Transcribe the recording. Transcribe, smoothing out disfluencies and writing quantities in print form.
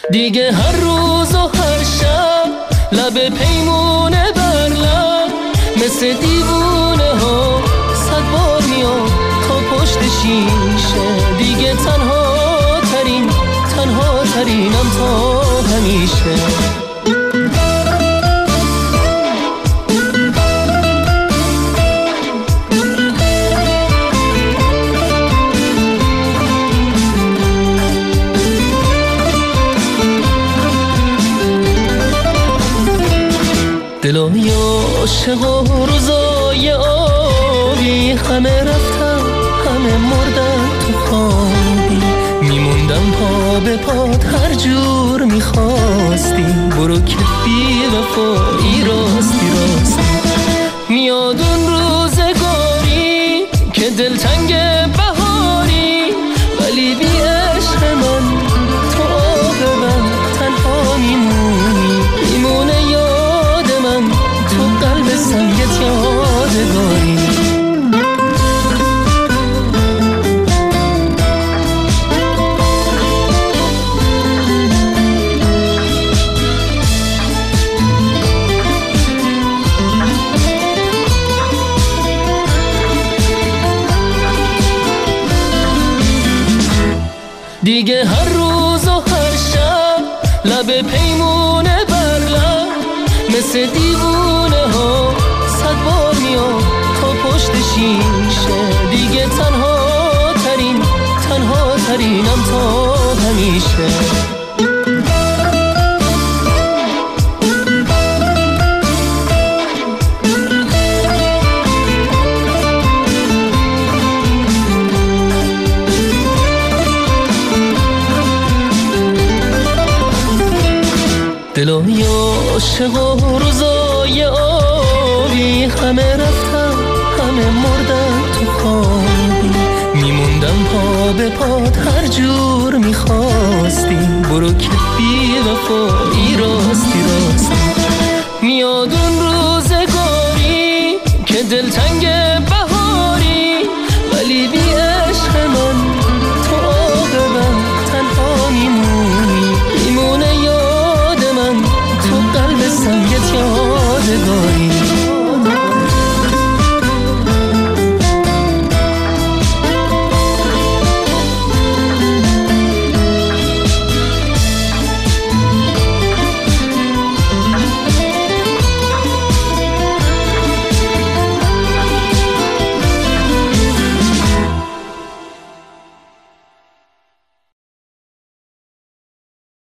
دیگه هر روز و هر شب لب پیمونه بر لب، مثل دیوونه ها 100 بار میام تا پشت شیشه. دیگه تنها ترینم تا همیشه. دلای عاشق و روزای آبی، همه رفتن همه مردن تو خوابی. میموندم پا به پات هر جور میخواستی، برو که بی وفایی راستی. میاد اون روزگاری که دلتنگ بهاری، ولی بی عشق من تو آب من تنها میمونه یاد من تو قلب سنگت یادگاری. دیگه هر روز و هر شب لب پیمونه بر لب، مثل دیوونه ها 100 بار میام تا پشت شیشه. دیگه تنها ترینم تا همیشه. دلای عاشق و روزای آبی، همه رفتن همه مردن تو خوابی. میموندم پا به پات هر جور میخواستی، برو که بی وفایی راستی.